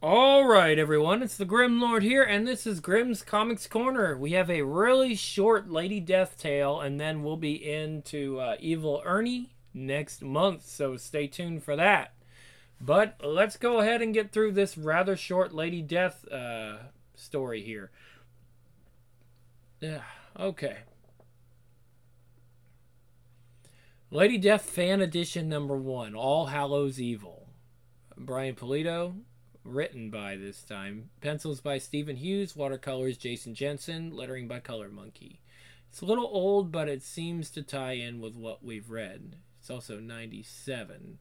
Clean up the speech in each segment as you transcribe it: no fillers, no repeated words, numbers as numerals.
Alright, everyone, it's the Grim Lord here, and this is Grimm's Comics Corner. We have a really short Lady Death tale, and then we'll be into Evil Ernie next month, so stay tuned for that. But let's go ahead and get through this rather short Lady Death story here. Okay. Lady Death Fan Edition number 1, All Hallows Evil. Brian Pulido. Written by this time. Pencils by Stephen Hughes. Watercolors Jason Jensen. Lettering by Color Monkey. It's a little old, but it seems to tie in with what we've read. It's also 97.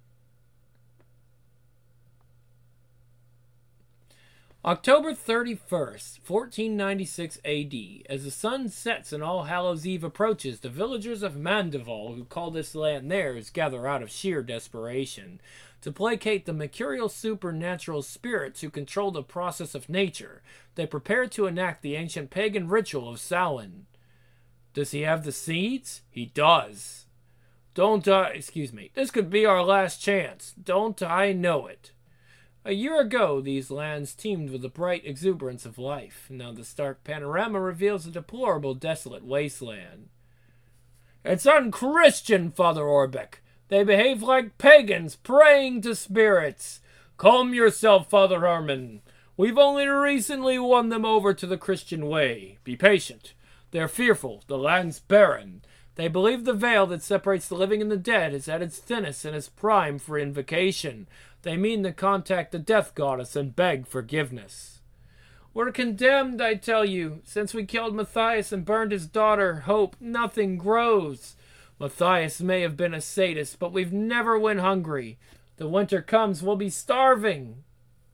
October 31st, 1496 AD. As the sun sets and All Hallows Eve approaches, the villagers of Mandival, who call this land theirs, gather out of sheer desperation to placate the mercurial supernatural spirits who control the process of nature. They prepare to enact the ancient pagan ritual of Samhain. Does he have the seeds? He does. This could be our last chance. Don't I know it? A year ago, these lands teemed with the bright exuberance of life. Now the stark panorama reveals a deplorable, desolate wasteland. It's unchristian, Father Orbeck. They behave like pagans, praying to spirits. Calm yourself, Father Herman. We've only recently won them over to the Christian way. Be patient. They're fearful. The land's barren. They believe the veil that separates the living and the dead is at its thinnest and is prime for invocation. They mean to contact the death goddess and beg forgiveness. We're condemned, I tell you. Since we killed Matthias and burned his daughter, Hope, nothing grows. Matthias may have been a sadist, but we've never went hungry. The winter comes, we'll be starving.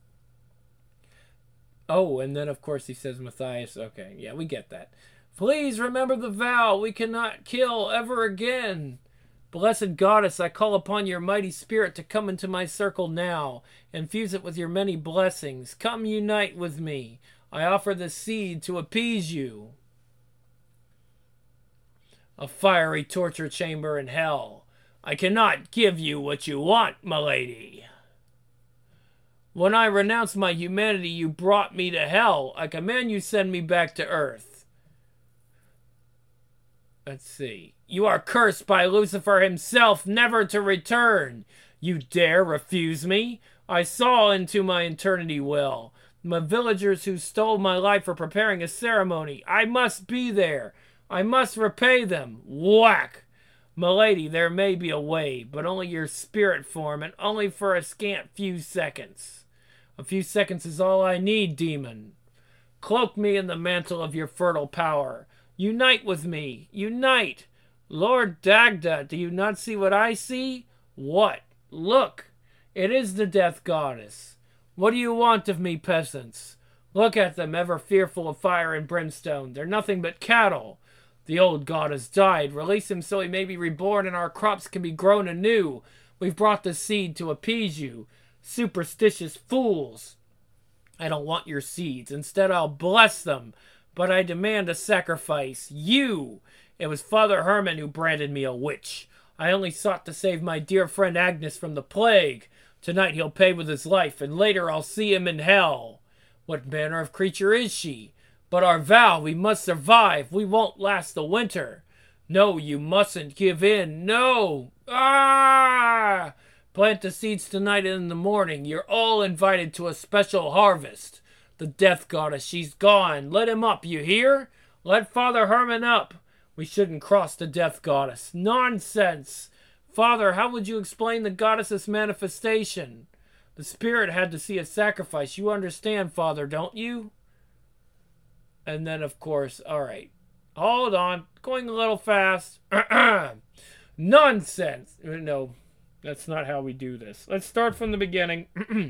Oh, and then of course he says Matthias. Okay, yeah, we get that. Please remember the vow. We cannot kill ever again. Blessed goddess, I call upon your mighty spirit to come into my circle now. Infuse it with your many blessings. Come unite with me. I offer the seed to appease you. A fiery torture chamber in hell. I cannot give you what you want, milady. When I renounced my humanity, you brought me to hell. I command you send me back to earth. Let's see. You are cursed by Lucifer himself, never to return. You dare refuse me? I saw into my eternity well. My villagers who stole my life are preparing a ceremony. I must be there. I must repay them. Whack! Milady, there may be a way, but only your spirit form, and only for a scant few seconds. A few seconds is all I need, demon. Cloak me in the mantle of your fertile power. Unite with me. Unite! Lord Dagda, do you not see what I see? What? Look! It is the death goddess. What do you want of me, peasants? Look at them, ever fearful of fire and brimstone. They're nothing but cattle. The old god has died. Release him so he may be reborn and our crops can be grown anew. We've brought the seed to appease you. Superstitious fools. I don't want your seeds. Instead, I'll bless them. But I demand a sacrifice. You! It was Father Herman who branded me a witch. I only sought to save my dear friend Agnes from the plague. Tonight he'll pay with his life, and later I'll see him in hell. What manner of creature is she? But our vow, we must survive. We won't last the winter. No, you mustn't give in. No! Ah! Plant the seeds tonight and in the morning. You're all invited to a special harvest. The death goddess, she's gone. Let him up, you hear? Let Father Herman up. We shouldn't cross the death goddess. Nonsense! Father, how would you explain the goddess's manifestation? The spirit had to see a sacrifice. You understand, Father, don't you? And then, of course, all right. Hold on. Going a little fast. Nonsense! No, that's not how we do this. Let's start from the beginning.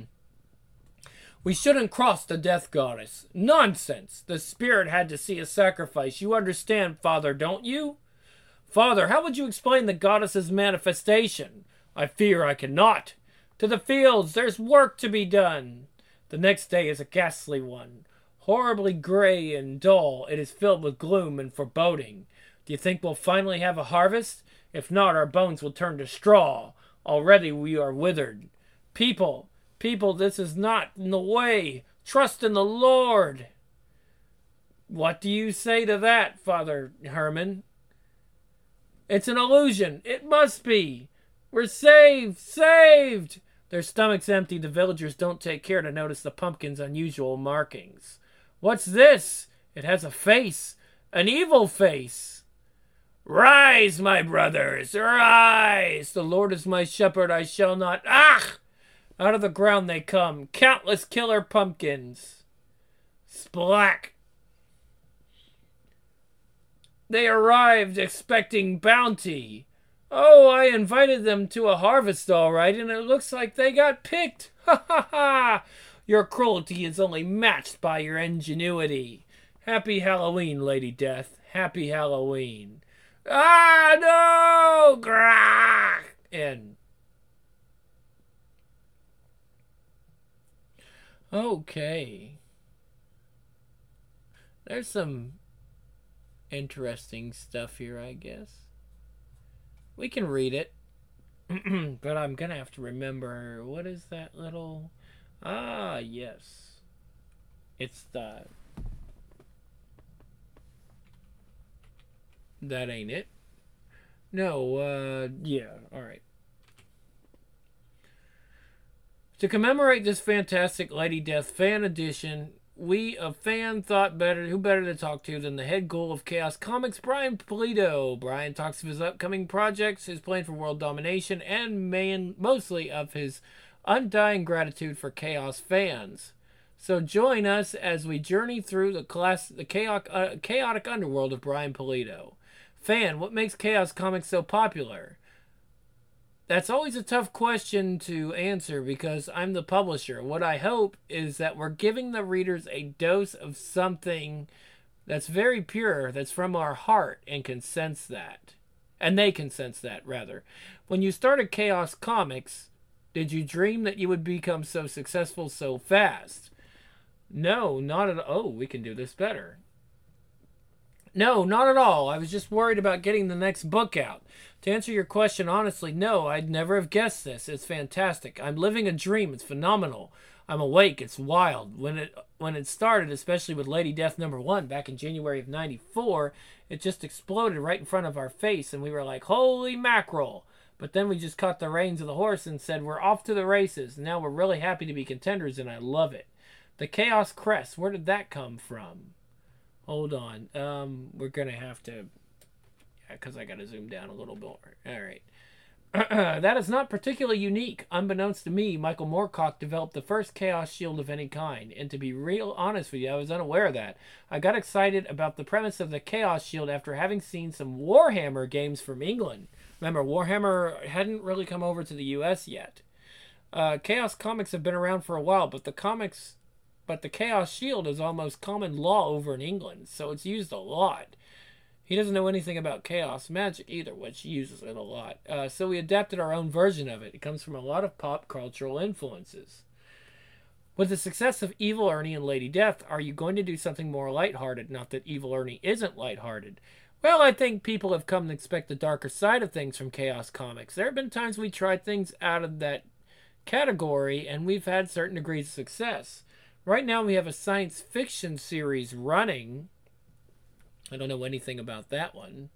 We shouldn't cross the death goddess. Nonsense! The spirit had to see a sacrifice. You understand, Father, don't you? Father, how would you explain the goddess's manifestation? I fear I cannot. To the fields, there's work to be done. The next day is a ghastly one. Horribly gray and dull, it is filled with gloom and foreboding. Do you think we'll finally have a harvest? If not, our bones will turn to straw. Already we are withered. People, People, this is not in the way. Trust in the Lord. What do you say to that, Father Herman? It's an illusion. It must be. We're saved! Saved! Their stomachs empty, the villagers don't take care to notice the pumpkin's unusual markings. What's this? It has a face. An evil face. Rise, my brothers, rise! The Lord is my shepherd, I shall not... Ah! Out of the ground they come, countless killer pumpkins. Splack! They arrived expecting bounty. Oh, I invited them to a harvest all right, and it looks like they got picked. Ha ha ha! Your cruelty is only matched by your ingenuity. Happy Halloween, Lady Death. Happy Halloween. Ah, no! Grah! End. Okay. There's some interesting stuff here, I guess. We can read it. But I'm going to have to remember, what is that little... Ah, yes. It's the... That ain't it. No, yeah, alright. To commemorate this fantastic Lady Death fan edition, we, a fan, thought who better to talk to than the head ghoul of Chaos Comics, Brian Pulido. Brian talks of his upcoming projects, his plan for world domination, and mostly of his undying gratitude for Chaos fans. So join us as we journey through the chaotic underworld of Brian Pulido. Fan, what makes Chaos Comics so popular? That's always a tough question to answer because I'm the publisher. What I hope is that we're giving the readers a dose of something that's very pure, that's from our heart, and can sense that. And they can sense that, rather. When you started Chaos Comics, did you dream that you would become so successful so fast? No, not at all. Oh, we can do this better. No, not at all. I was just worried about getting the next book out. To answer your question honestly, no, I'd never have guessed this. It's fantastic. I'm living a dream. It's phenomenal. I'm awake. It's wild. When it started, especially with Lady Death #1 back in January of '94, it just exploded right in front of our face, and we were like, holy mackerel. But then we just caught the reins of the horse and said, we're off to the races. Now we're really happy to be contenders, and I love it. The Chaos Crest, where did that come from? Hold on. We're going to have to... because I got to zoom down a little more. All right. That is not particularly unique. Unbeknownst to me, Michael Moorcock developed the first Chaos Shield of any kind. And to be real honest with you, I was unaware of that. I got excited about the premise of the Chaos Shield after having seen some Warhammer games from England. Remember, Warhammer hadn't really come over to the US yet. Chaos Comics have been around for a while, but the Chaos Shield is almost common law over in England, so it's used a lot. He doesn't know anything about chaos magic either, which uses it a lot. So we adapted our own version of it. It comes from a lot of pop cultural influences. With the success of Evil Ernie and Lady Death, are you going to do something more lighthearted? Not that Evil Ernie isn't lighthearted. Well, I think people have come to expect the darker side of things from Chaos Comics. There have been times we tried things out of that category, and we've had certain degrees of success. Right now we have a science fiction series running. I don't know anything about that one.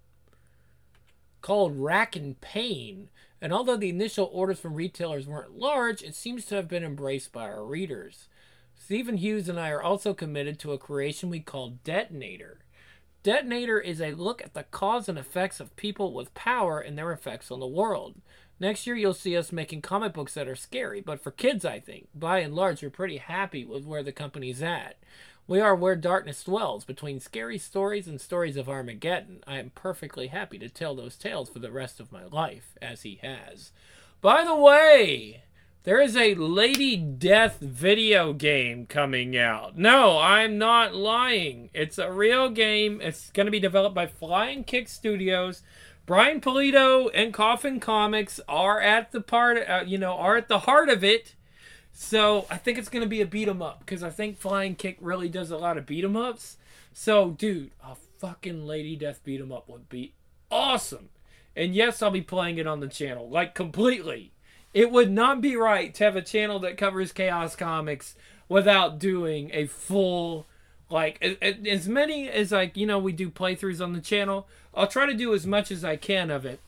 Called Rack and Pain. And although the initial orders from retailers weren't large, it seems to have been embraced by our readers. Stephen Hughes and I are also committed to a creation we call Detonator. Detonator is a look at the cause and effects of people with power and their effects on the world. Next year you'll see us making comic books that are scary, but for kids, I think. By and large, we're pretty happy with where the company's at. We are where darkness dwells, between scary stories and stories of Armageddon. I am perfectly happy to tell those tales for the rest of my life, as he has. By the way, there is a Lady Death video game coming out. No, I'm not lying. It's a real game. It's going to be developed by Flying Kick Studios. Brian Pulido and Coffin Comics are at the are at the heart of it. So I think it's going to be a beat 'em up because I think Flying Kick really does a lot of beat 'em ups. So, dude, a fucking Lady Death beat 'em up would be awesome. And yes, I'll be playing it on the channel, like completely. It would not be right to have a channel that covers Chaos Comics without doing a full, like, as many as, like, we do playthroughs on the channel. I'll try to do as much as I can of it.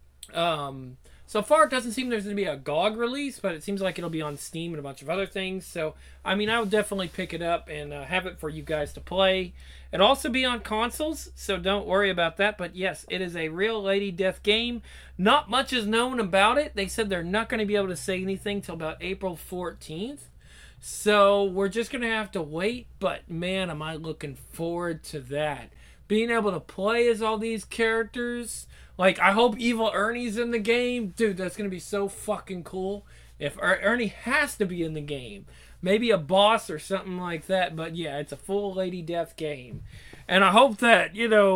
So far, it doesn't seem there's going to be a GOG release, but it seems like it'll be on Steam and a bunch of other things. So, I mean, I will definitely pick it up and have it for you guys to play. It'll also be on consoles, so don't worry about that. But yes, it is a real Lady Death game. Not much is known about it. They said they're not going to be able to say anything till about April 14th. So we're just going to have to wait. But man, am I looking forward to that. Being able to play as all these characters. Like, I hope Evil Ernie's in the game. Dude, that's going to be so fucking cool. If Ernie has to be in the game. Maybe a boss or something like that. But yeah, it's a full Lady Death game. And I hope that,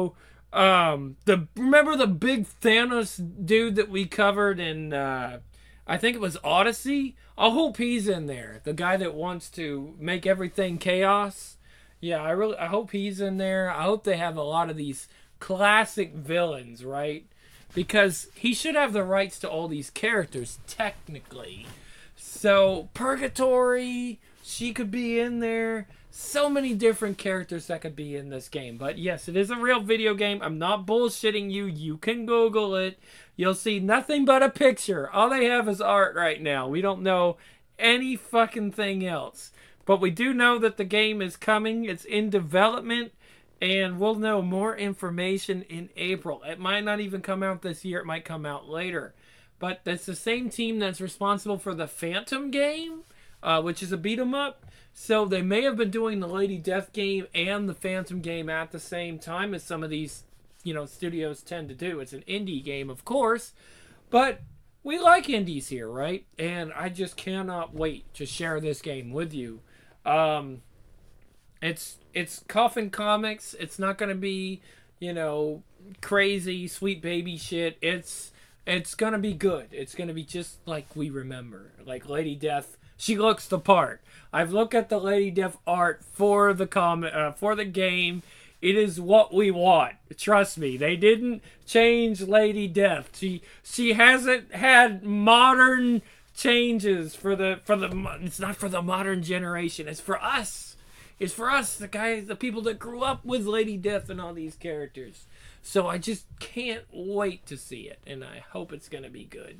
remember the big Thanos dude that we covered in, I think it was Odyssey? I hope he's in there. The guy that wants to make everything chaos. Yeah, I hope he's in there. I hope they have a lot of these classic villains, right? Because he should have the rights to all these characters, technically. So, Purgatory, she could be in there. So many different characters that could be in this game. But yes, it is a real video game. I'm not bullshitting you. You can Google it. You'll see nothing but a picture. All they have is art right now. We don't know any fucking thing else. But we do know that the game is coming. It's in development. And we'll know more information in April. It might not even come out this year. It might come out later. But it's the same team that's responsible for the Phantom game, which is a beat-em-up. So they may have been doing the Lady Death game and the Phantom game at the same time, as some of these, studios tend to do. It's an indie game, of course. But we like indies here, right? And I just cannot wait to share this game with you. It's Coffin Comics. It's not going to be, crazy, sweet baby shit. It's going to be good. It's going to be just like we remember. Like Lady Death, she looks the part. I've looked at the Lady Death art for the game. It is what we want. Trust me. They didn't change Lady Death. She hasn't had modern changes for the it's not for the modern generation. It's for us. It's for us, the people that grew up with Lady Death and all these characters. So I just can't wait to see it, and I hope it's going to be good.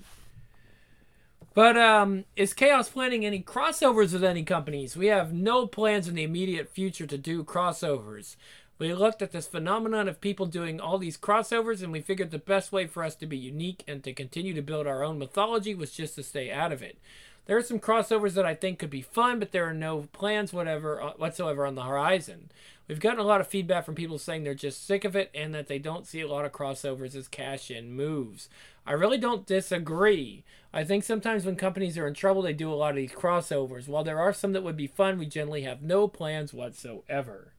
But is Chaos planning any crossovers with any companies? We have no plans in the immediate future to do crossovers. We looked at this phenomenon of people doing all these crossovers, and we figured the best way for us to be unique and to continue to build our own mythology was just to stay out of it. There are some crossovers that I think could be fun, but there are no plans whatsoever on the horizon. We've gotten a lot of feedback from people saying they're just sick of it and that they don't see a lot of crossovers as cash-in moves. I really don't disagree. I think sometimes when companies are in trouble, they do a lot of these crossovers. While there are some that would be fun, we generally have no plans whatsoever.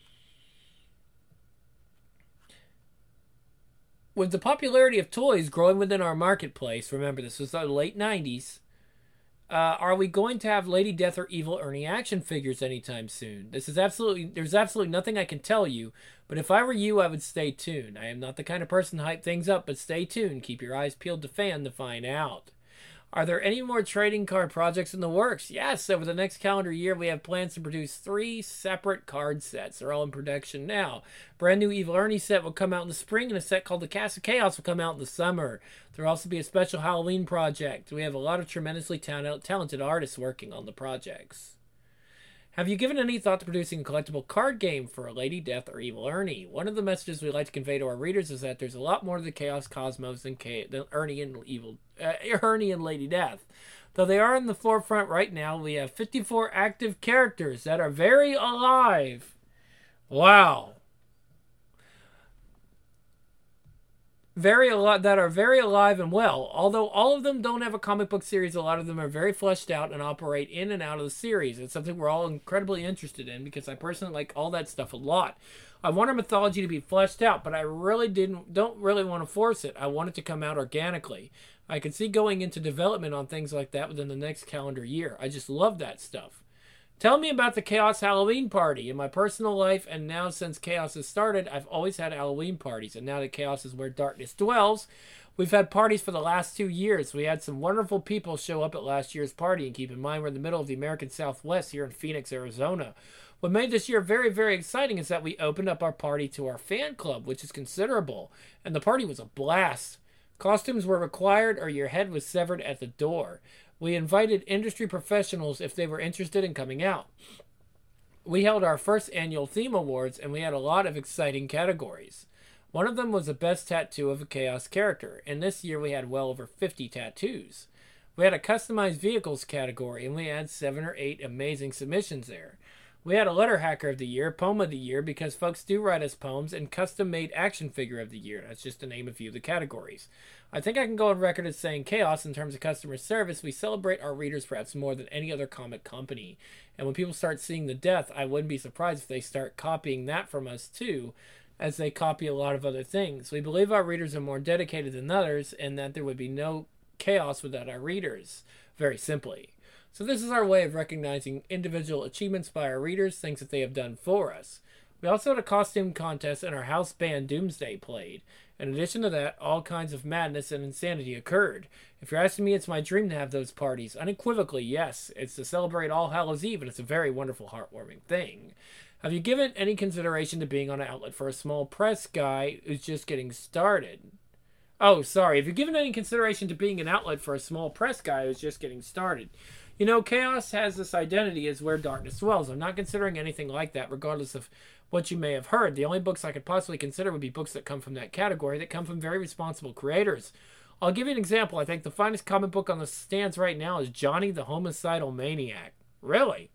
With the popularity of toys growing within our marketplace, remember this was the late 90s, are we going to have Lady Death or Evil Ernie action figures anytime soon? There's absolutely nothing I can tell you, but if I were you, I would stay tuned. I am not the kind of person to hype things up, but stay tuned. Keep your eyes peeled to fan to find out. Are there any more trading card projects in the works? Yes, over the next calendar year, we have plans to produce 3 separate card sets. They're all in production now. Brand new Evil Ernie set will come out in the spring, and a set called the Cast of Chaos will come out in the summer. There will also be a special Halloween project. We have a lot of tremendously talented artists working on the projects. Have you given any thought to producing a collectible card game for a Lady Death or Evil Ernie? One of the messages we like to convey to our readers is that there's a lot more to the Chaos Cosmos than Ernie and Lady Death. Though they are in the forefront right now, we have 54 active characters that are very alive. Wow. That are very alive and well. Although all of them don't have a comic book series, a lot of them are very fleshed out and operate in and out of the series. It's something we're all incredibly interested in because I personally like all that stuff a lot. I want our mythology to be fleshed out, but I really don't really want to force it. I want it to come out organically. I could see going into development on things like that within the next calendar year. I just love that stuff. Tell me about the Chaos Halloween party. In my personal life, and now since Chaos has started, I've always had Halloween parties. And now that Chaos is where darkness dwells, We've had parties for the last 2 years. We had some wonderful people show up at last year's party, and keep in mind we're in the middle of the American Southwest here in Phoenix, Arizona. What made this year very, very exciting is that we opened up our party to our fan club, which is considerable, and the party was a blast. Costumes were required or your head was severed at the door. We invited industry professionals if they were interested in coming out. We held our first annual theme awards, and we had a lot of exciting categories. One of them was the best tattoo of a Chaos character, and this year we had well over 50 tattoos. We had a customized vehicles category, and we had 7 or 8 amazing submissions there. We had a letter hacker of the year, poem of the year, because folks do write us poems, and custom-made action figure of the year. That's just to name a few of the categories. I think I can go on record as saying Chaos, in terms of customer service, we celebrate our readers perhaps more than any other comic company. And when people start seeing the death, I wouldn't be surprised if they start copying that from us too, as they copy a lot of other things. We believe our readers are more dedicated than others, and that there would be no Chaos without our readers, very simply. So this is our way of recognizing individual achievements by our readers, things that they have done for us. We also had a costume contest, and our house band Doomsday played. In addition to that, all kinds of madness and insanity occurred. If you're asking me, it's my dream to have those parties. Unequivocally, yes. It's to celebrate All Hallows Eve, and it's a very wonderful, heartwarming thing. Have you given any consideration to being on an outlet for a small press guy who's just getting started? Oh, sorry. Have you given any consideration to being an outlet for a small press guy who's just getting started? You know, Chaos has this identity as where darkness dwells. I'm not considering anything like that, regardless of what you may have heard. The only books I could possibly consider would be books that come from that category, that come from very responsible creators. I'll give you an example. I think the finest comic book on the stands right now is Johnny the Homicidal Maniac. Really?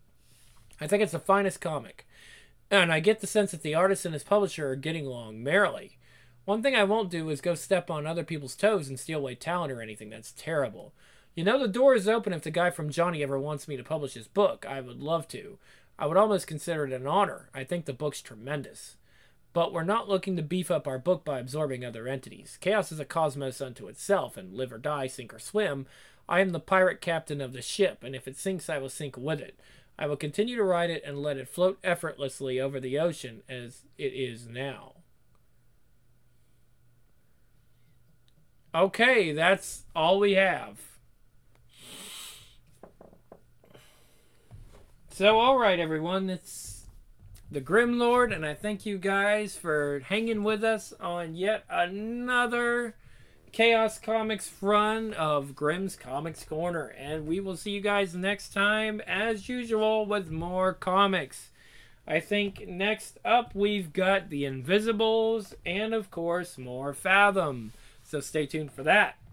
I think it's the finest comic. And I get the sense that the artist and his publisher are getting along merrily. One thing I won't do is go step on other people's toes and steal away talent or anything. That's terrible. You know, the door is open if the guy from Johnny ever wants me to publish his book. I would love to. I would almost consider it an honor. I think the book's tremendous. But we're not looking to beef up our book by absorbing other entities. Chaos is a cosmos unto itself, and live or die, sink or swim, I am the pirate captain of the ship, and if it sinks, I will sink with it. I will continue to ride it and let it float effortlessly over the ocean as it is now. Okay, that's all we have. So, alright everyone, it's the Grim Lord, and I thank you guys for hanging with us on yet another Chaos Comics run of Grimm's Comics Corner. And we will see you guys next time, as usual, with more comics. I think next up we've got The Invisibles, and of course, more Fathom. So stay tuned for that.